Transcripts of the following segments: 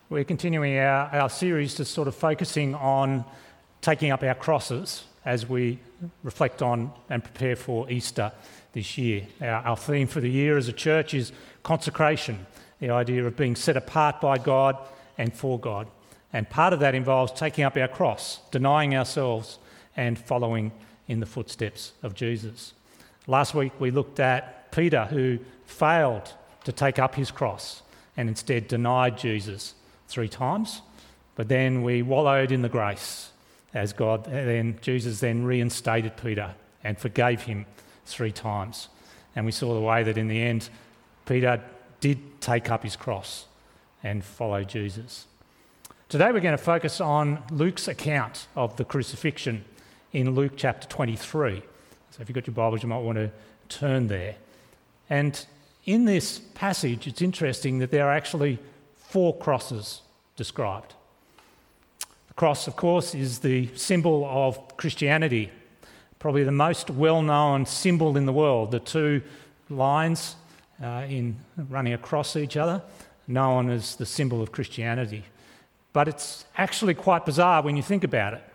We're continuing our series to sort of focusing on taking up our crosses as we reflect on and prepare for Easter this year. Our theme for the year as a church is consecration, the idea of being set apart by God and for God. And part of that involves taking up our cross, denying ourselves and following in the footsteps of Jesus. Last week we looked at Peter, who failed to take up his cross and instead denied Jesus 3 times, but then we wallowed in the grace as Jesus then reinstated Peter and forgave him 3 times. And we saw the way that in the end, Peter did take up his cross and follow Jesus. Today we're going to focus on Luke's account of the crucifixion in Luke chapter 23. So if you've got your Bibles, you might want to turn there. And in this passage, it's interesting that there are actually 4 crosses described. The cross, of course, is the symbol of Christianity, probably the most well-known symbol in the world. The 2 lines running across each other, known as the symbol of Christianity. But it's actually quite bizarre when you think about it.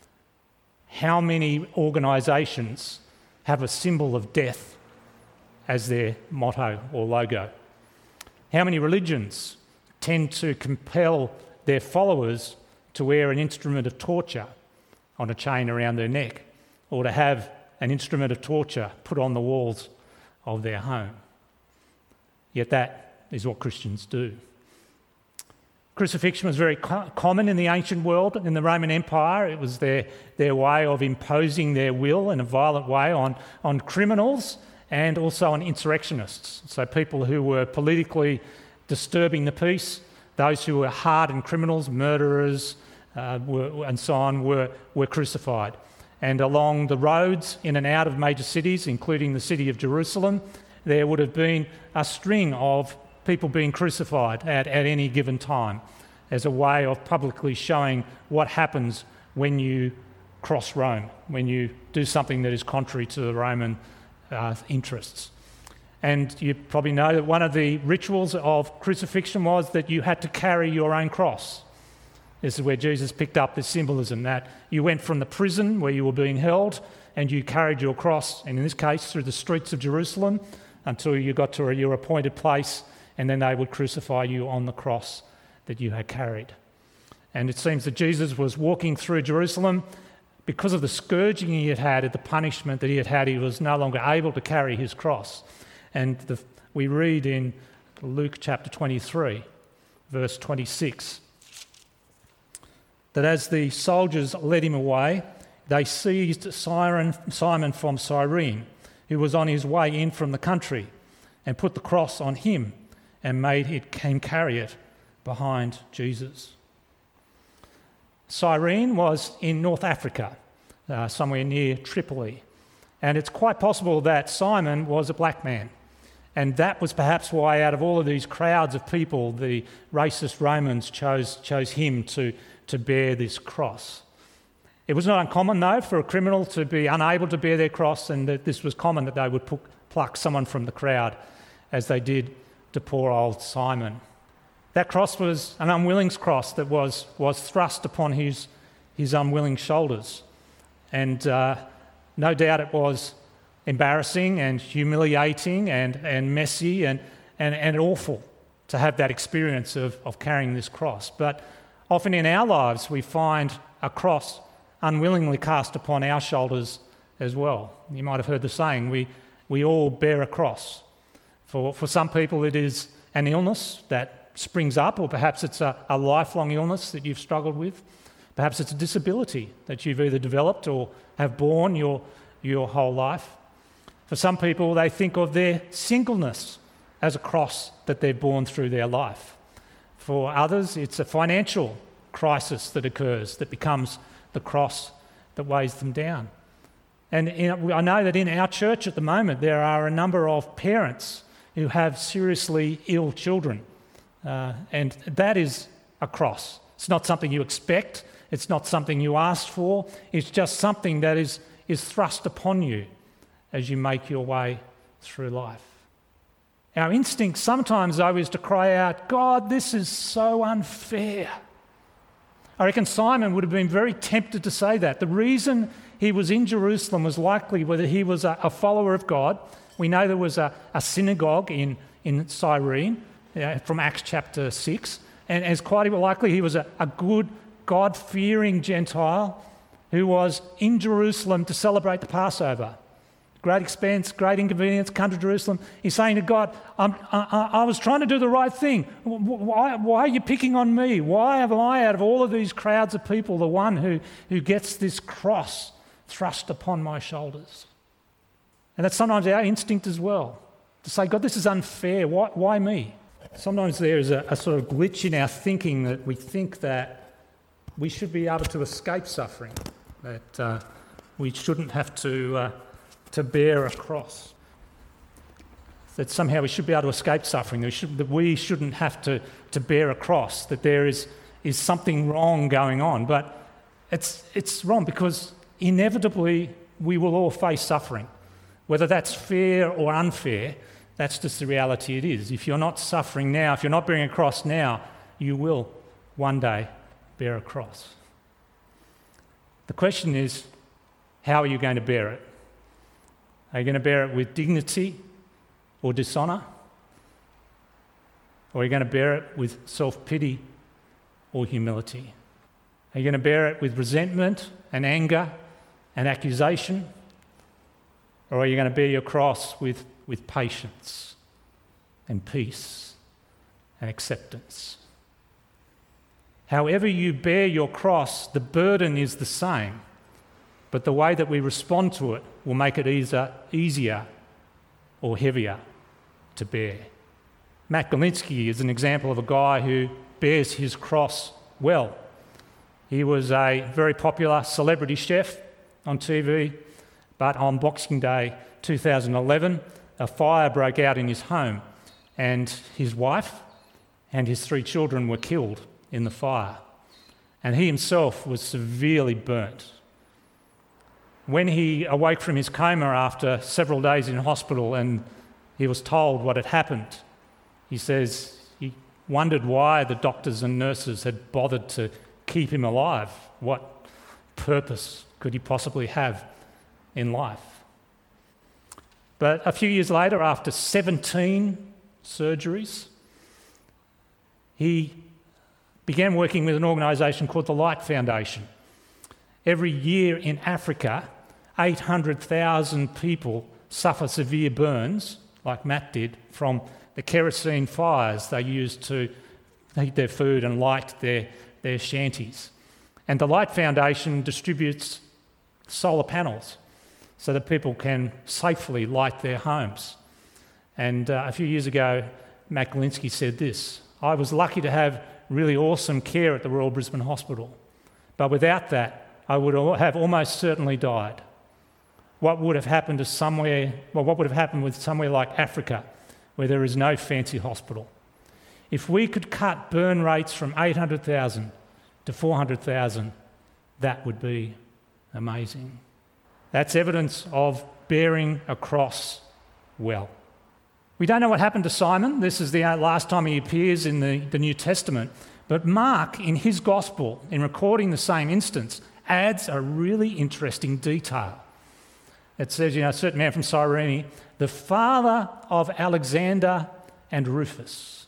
How many organisations have a symbol of death as their motto or logo? How many religions tend to compel their followers to wear an instrument of torture on a chain around their neck, or to have an instrument of torture put on the walls of their home? Yet that is what Christians do. Crucifixion was very common in the ancient world. In the Roman Empire, it was their way of imposing their will in a violent way on criminals and also on insurrectionists. So people who were politically disturbing the peace, those who were hardened criminals, murderers, and so on, were crucified. And along the roads in and out of major cities, including the city of Jerusalem, there would have been a string of people being crucified at any given time as a way of publicly showing what happens when you cross Rome, when you do something that is contrary to the Roman interests. And you probably know that one of the rituals of crucifixion was that you had to carry your own cross. This is where Jesus picked up this symbolism, that you went from the prison where you were being held and you carried your cross, and in this case through the streets of Jerusalem until you got to your appointed place, and then they would crucify you on the cross that you had carried. And it seems that Jesus was walking through Jerusalem. Because of the scourging he had had, the punishment that he had had, he was no longer able to carry his cross. And we read in Luke chapter 23, verse 26, that as the soldiers led him away, they seized Simon from Cyrene, who was on his way in from the country, and put the cross on him and made him carry it behind Jesus. Cyrene was in North Africa, somewhere near Tripoli, and it's quite possible that Simon was a black man. And that was perhaps why, out of all of these crowds of people, the racist Romans chose him to bear this cross. It was not uncommon, though, for a criminal to be unable to bear their cross, and that this was common that they would pluck someone from the crowd, as they did to poor old Simon. That cross was an unwilling cross that was thrust upon his unwilling shoulders. And no doubt it was embarrassing and humiliating and messy and awful to have that experience of carrying this cross. But often in our lives we find a cross unwillingly cast upon our shoulders as well. You might have heard the saying, we all bear a cross. For some people it is an illness that springs up, or perhaps it's a lifelong illness that you've struggled with. Perhaps it's a disability that you've either developed or have borne your whole life. For some people, they think of their singleness as a cross that they've borne through their life. For others, it's a financial crisis that occurs that becomes the cross that weighs them down. And I know that in our church at the moment, there are a number of parents who have seriously ill children. And that is a cross. It's not something you expect. It's not something you asked for. It's just something that is thrust upon you as you make your way through life. Our instinct sometimes, though, is to cry out, God, this is so unfair. I reckon Simon would have been very tempted to say that. The reason he was in Jerusalem was likely whether he was a follower of God. We know there was a synagogue in Cyrene from Acts chapter 6, and it's quite likely he was a good, God-fearing Gentile who was in Jerusalem to celebrate the Passover. Great expense, great inconvenience, come to Jerusalem. He's saying to God, I was trying to do the right thing. Why are you picking on me? Why am I, out of all of these crowds of people, the one who gets this cross thrust upon my shoulders? And that's sometimes our instinct as well, to say, God, this is unfair. Why me? Sometimes there is a sort of glitch in our thinking that we think that we should be able to escape suffering, that we shouldn't have to bear a cross, that somehow we should be able to escape suffering, that we shouldn't have to bear a cross, that there is something wrong going on. But it's wrong, because inevitably we will all face suffering. Whether that's fair or unfair, that's just the reality it is. If you're not suffering now, if you're not bearing a cross now, you will one day bear a cross. The question is, how are you going to bear it? Are you going to bear it with dignity or dishonour? Or are you going to bear it with self-pity or humility? Are you going to bear it with resentment and anger and accusation? Or are you going to bear your cross with patience and peace and acceptance? However you bear your cross, the burden is the same, but the way that we respond to it will make it easier or heavier to bear. Matt Galinsky is an example of a guy who bears his cross well. He was a very popular celebrity chef on TV, but on Boxing Day 2011, a fire broke out in his home, and his wife and his 3 children were killed in the fire, and he himself was severely burnt. When he awoke from his coma after several days in hospital and he was told what had happened, he says he wondered why the doctors and nurses had bothered to keep him alive. What purpose could he possibly have in life? But a few years later, after 17 surgeries, he began working with an organisation called the Light Foundation. Every year in Africa, 800,000 people suffer severe burns, like Matt did, from the kerosene fires they used to heat their food and light their shanties. And the Light Foundation distributes solar panels so that people can safely light their homes. And a few years ago, Matt Galinsky said this: I was lucky to have really awesome care at the Royal Brisbane Hospital, but without that, I would have almost certainly died. What would have happened with somewhere like Africa, where there is no fancy hospital? If we could cut burn rates from 800,000 to 400,000, that would be amazing. That's evidence of bearing a cross well. We don't know what happened to Simon. This is the last time he appears in the New Testament. But Mark, in his Gospel, in recording the same instance, adds a really interesting detail. It says, a certain man from Cyrene, the father of Alexander and Rufus.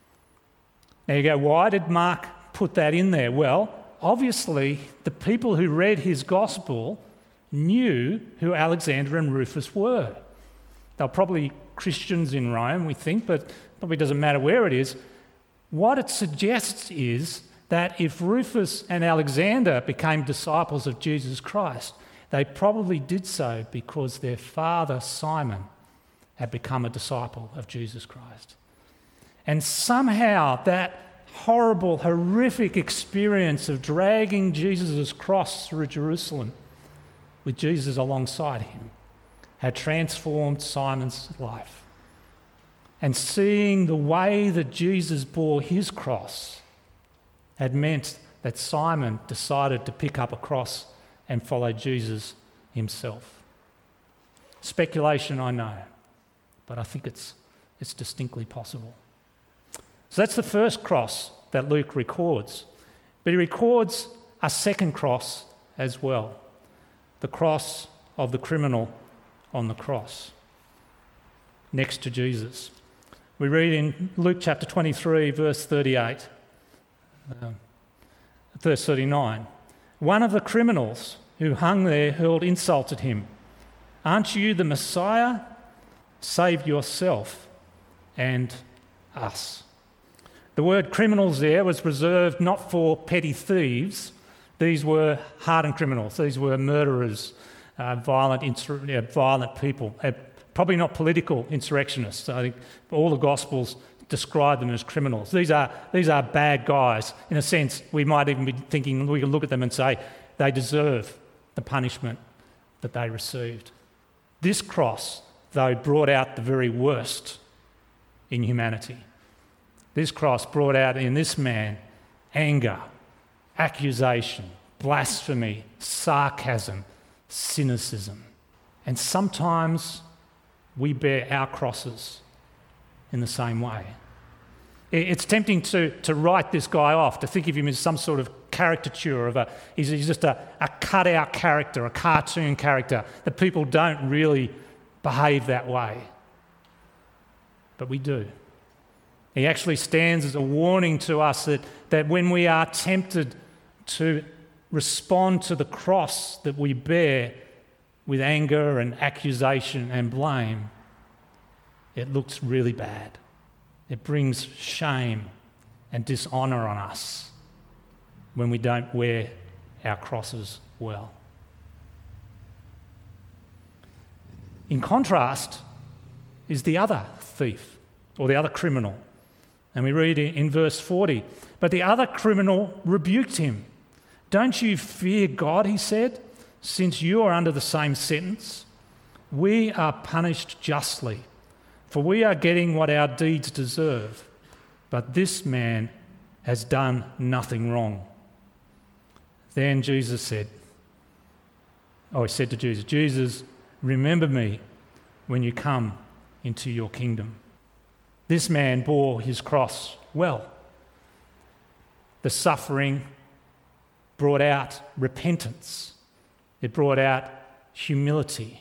Now you go, why did Mark put that in there? Well, obviously, the people who read his Gospel knew who Alexander and Rufus were. They were probably Christians in Rome, we think, but probably doesn't matter where it is. What it suggests is that if Rufus and Alexander became disciples of Jesus Christ, they probably did so because their father, Simon, had become a disciple of Jesus Christ. And somehow that horrible, horrific experience of dragging Jesus' cross through Jerusalem with Jesus alongside him had transformed Simon's life. And seeing the way that Jesus bore his cross had meant that Simon decided to pick up a cross and follow Jesus himself. Speculation, I know, but I think it's It's distinctly possible. So that's the first cross that Luke records. But he records a second cross as well, the cross of the criminal on the cross next to Jesus. We read in Luke chapter 23, verse 38, verse 39, one of the criminals who hung there hurled insults at him. Aren't you the Messiah? Save yourself and us. The word criminals there was reserved not for petty thieves. These were hardened criminals. These were murderers, violent people, probably not political insurrectionists. I think all the Gospels describe them as criminals. These are bad guys. In a sense, we might even be thinking, we can look at them and say, they deserve the punishment that they received. This cross, though, brought out the very worst in humanity. This cross brought out in this man anger, accusation, blasphemy, sarcasm, cynicism. And sometimes we bear our crosses in the same way. It's tempting to write this guy off, to think of him as some sort of caricature he's just a cut-out character, a cartoon character, that people don't really behave that way. But we do. He actually stands as a warning to us that when we are tempted to respond to the cross that we bear with anger and accusation and blame, it looks really bad. It brings shame and dishonour on us when we don't wear our crosses well. In contrast is the other thief or the other criminal. And we read in verse 40, but the other criminal rebuked him. Don't you fear God, he said, since you are under the same sentence? We are punished justly, for we are getting what our deeds deserve. But this man has done nothing wrong. Then he said to Jesus, Jesus, remember me when you come into your kingdom. This man bore his cross well. The suffering brought out repentance. It brought out humility.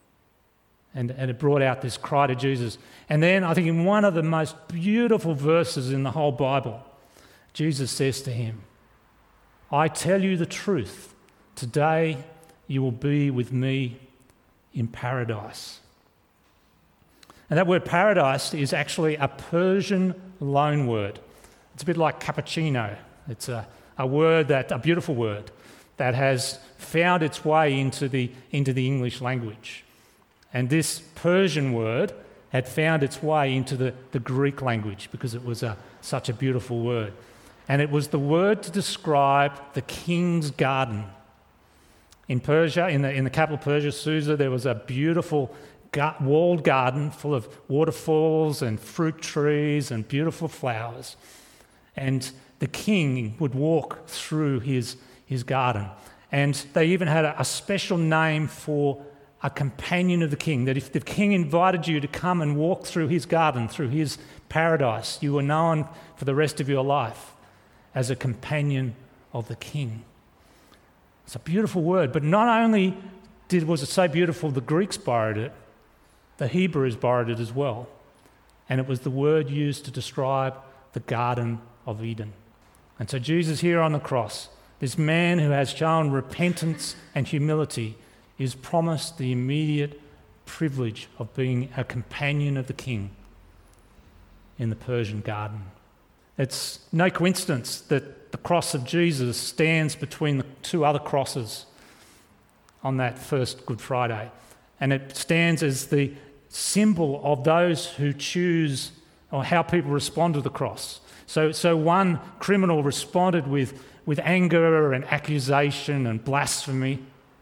And it brought out this cry to Jesus. And then I think in one of the most beautiful verses in the whole Bible, Jesus says to him, I tell you the truth, today you will be with me in paradise. And that word paradise is actually a Persian loanword. It's a bit like cappuccino. It's a beautiful word that has found its way into the English language. And this Persian word had found its way into the Greek language because it was such a beautiful word. And it was the word to describe the king's garden. In Persia, in the capital of Persia, Susa, there was a beautiful walled garden full of waterfalls and fruit trees and beautiful flowers. And the king would walk through his garden. And they even had a special name for a companion of the king, that if the king invited you to come and walk through his garden, through his paradise, you were known for the rest of your life as a companion of the king. It's a beautiful word, but not only was it so beautiful the Greeks borrowed it, the Hebrews borrowed it as well. And it was the word used to describe the Garden of Eden. And so Jesus here on the cross, this man who has shown repentance and humility, is promised the immediate privilege of being a companion of the king in the Persian garden. It's no coincidence that the cross of Jesus stands between the two other crosses on that first Good Friday. And it stands as the symbol of those who choose, or how people respond to the cross. So one criminal responded with anger and accusation and blasphemy.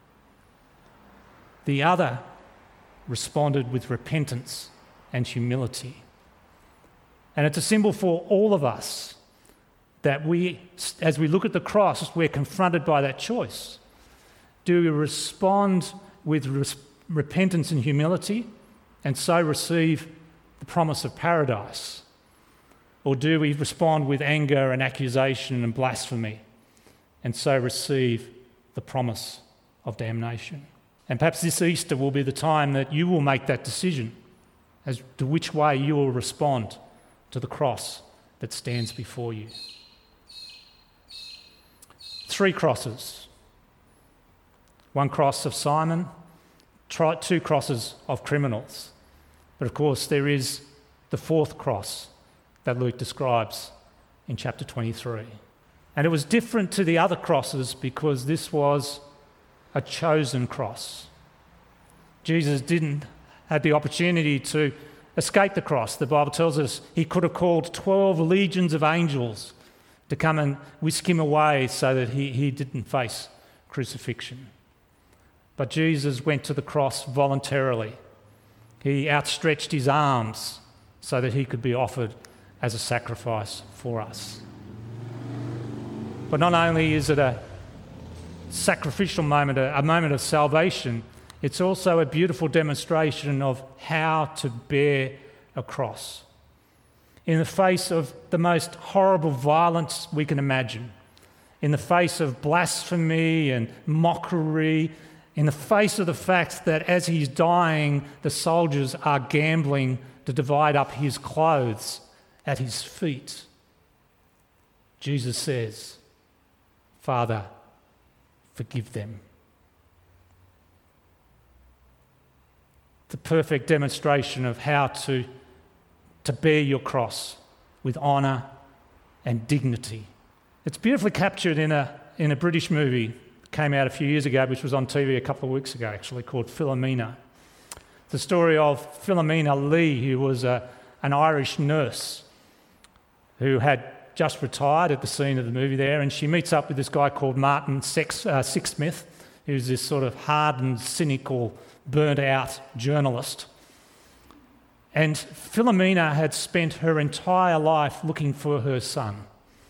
The other responded with repentance and humility. And it's a symbol for all of us that we, as we look at the cross, we're confronted by that choice. Do we respond with repentance and humility and so receive the promise of paradise? Or do we respond with anger and accusation and blasphemy and so receive the promise of damnation? And perhaps this Easter will be the time that you will make that decision as to which way you will respond to the cross that stands before you. 3 crosses. 1 cross of Simon, 2 crosses of criminals. But of course there is the 4th cross that Luke describes in chapter 23. And it was different to the other crosses because this was a chosen cross. Jesus didn't have the opportunity to escape the cross. The Bible tells us he could have called 12 legions of angels to come and whisk him away so that he didn't face crucifixion. But Jesus went to the cross voluntarily. He outstretched his arms so that he could be offered as a sacrifice for us. But not only is it a sacrificial moment, a moment of salvation, it's also a beautiful demonstration of how to bear a cross. In the face of the most horrible violence we can imagine, in the face of blasphemy and mockery, in the face of the fact that as he's dying, the soldiers are gambling to divide up his clothes at his feet, Jesus says, "Father, forgive them." The perfect demonstration of how to bear your cross with honour and dignity. It's beautifully captured in a British movie that came out a few years ago, which was on TV a couple of weeks ago actually, called Philomena. The story of Philomena Lee, who was an Irish nurse who had just retired at the scene of the movie there, and she meets up with this guy called Martin Sixsmith, who's this sort of hardened, cynical, burnt-out journalist. And Philomena had spent her entire life looking for her son.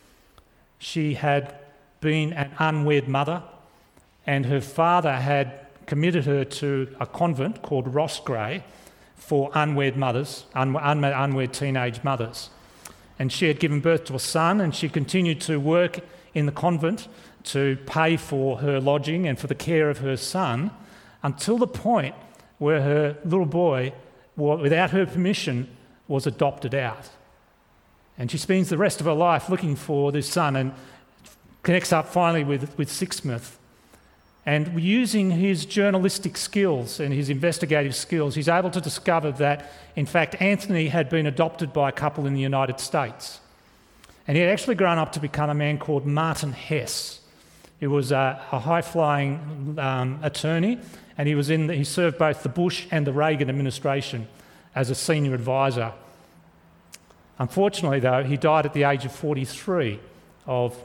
She had been an unwed mother, and her father had committed her to a convent called Roscrea for unwed mothers, unwed teenage mothers. And she had given birth to a son, and she continued to work in the convent to pay for her lodging and for the care of her son until the point where her little boy, without her permission, was adopted out. And she spends the rest of her life looking for this son and connects up finally with Sixsmith. And using his journalistic skills and his investigative skills, he's able to discover that, in fact, Anthony had been adopted by a couple in the United States. And he had actually grown up to become a man called Martin Hess, who was a high-flying attorney, and he served both the Bush and the Reagan administration as a senior advisor. Unfortunately, though, he died at the age of 43 of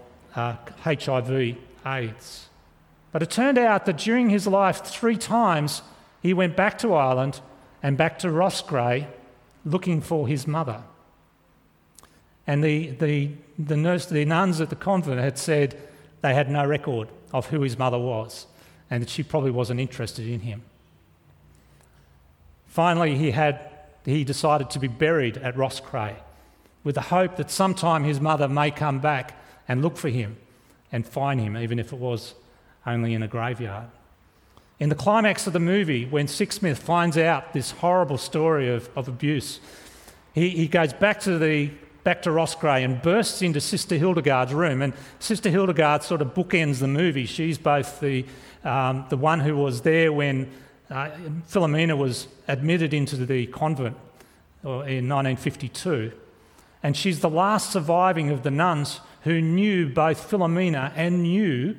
HIV/AIDS. But it turned out that during his life, 3 times, he went back to Ireland and back to Roscrea looking for his mother. And the nuns at the convent had said they had no record of who his mother was and that she probably wasn't interested in him. Finally, he decided to be buried at Roscrea with the hope that sometime his mother may come back and look for him and find him, even if it was only in a graveyard. In the climax of the movie, when Sixsmith finds out this horrible story of abuse, he goes back to Roscrea and bursts into Sister Hildegard's room. And Sister Hildegard sort of bookends the movie. She's both the one who was there when Philomena was admitted into the convent in 1952, and she's the last surviving of the nuns who knew both Philomena and knew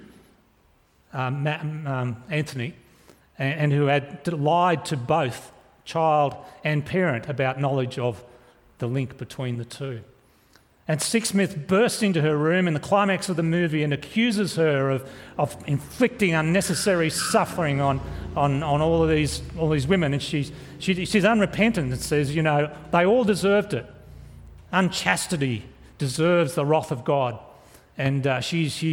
Anthony, and who had lied to both child and parent about knowledge of the link between the two. And Sixsmith bursts into her room in the climax of the movie and accuses her of inflicting unnecessary suffering on all these women. And she's unrepentant and says, they all deserved it. Unchastity deserves the wrath of God. And she's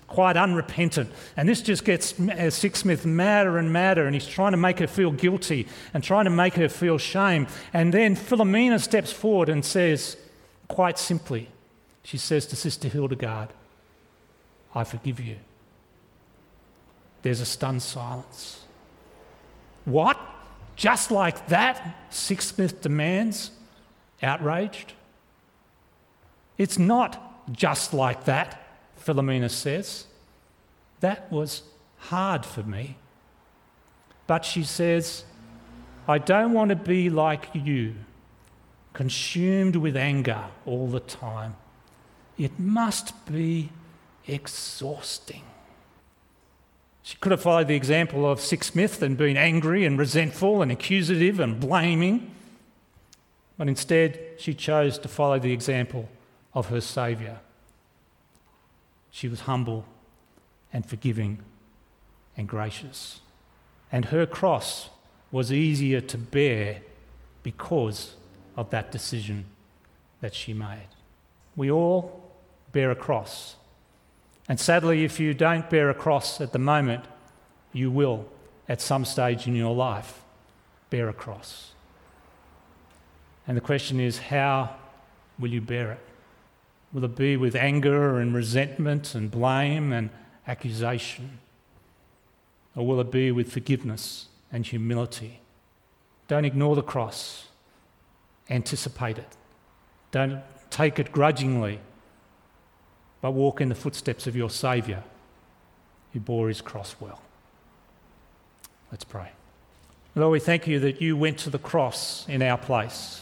quite unrepentant. And this just gets Sixsmith madder and madder, and he's trying to make her feel guilty and trying to make her feel shame. And then Philomena steps forward and says, quite simply, she says to Sister Hildegard, I forgive you. There's a stunned silence. What? Just like that? Sixsmith demands, outraged. It's not just like that, Philomena says. That was hard for me. But she says, I don't want to be like you, consumed with anger all the time. It must be exhausting. She could have followed the example of Sixsmith and been angry and resentful and accusative and blaming, but instead she chose to follow the example of her Saviour. She was humble and forgiving and gracious. And her cross was easier to bear because of that decision that she made. We all bear a cross. And sadly, if you don't bear a cross at the moment, you will, at some stage in your life, bear a cross. And the question is, how will you bear it? Will it be with anger and resentment and blame and accusation? Or will it be with forgiveness and humility? Don't ignore the cross. Anticipate it. Don't take it grudgingly, but walk in the footsteps of your Saviour who bore his cross well. Let's pray. Lord, we thank you that you went to the cross in our place.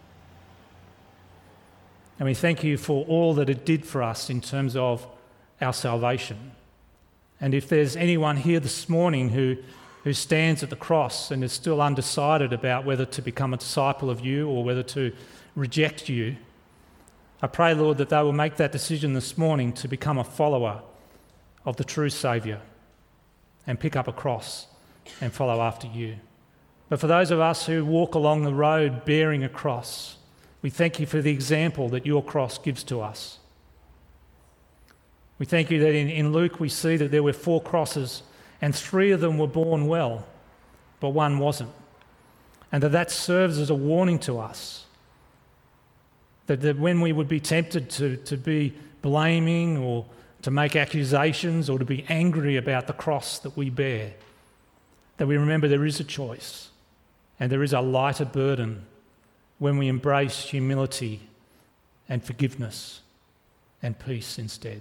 And we thank you for all that it did for us in terms of our salvation. And if there's anyone here this morning who stands at the cross and is still undecided about whether to become a disciple of you or whether to reject you, I pray, Lord, that they will make that decision this morning to become a follower of the true Saviour and pick up a cross and follow after you. But for those of us who walk along the road bearing a cross, we thank you for the example that your cross gives to us. We thank you that in Luke we see that there were 4 crosses and 3 of them were borne well, but 1 wasn't. And that serves as a warning to us that when we would be tempted to be blaming or to make accusations or to be angry about the cross that we bear, that we remember there is a choice and there is a lighter burden when we embrace humility and forgiveness and peace instead.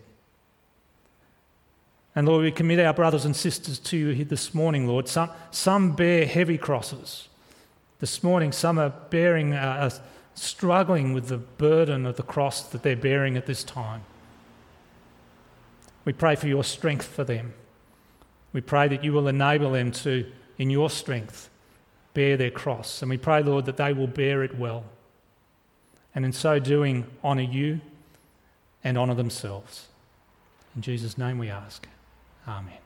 And Lord, we commit our brothers and sisters to you here this morning, Lord. Some bear heavy crosses. This morning, some are struggling with the burden of the cross that they're bearing at this time. We pray for your strength for them. We pray that you will enable them to, in your strength, bear their cross. And we pray, Lord, that they will bear it well. And in so doing, honour you and honour themselves. In Jesus' name we ask. Amen.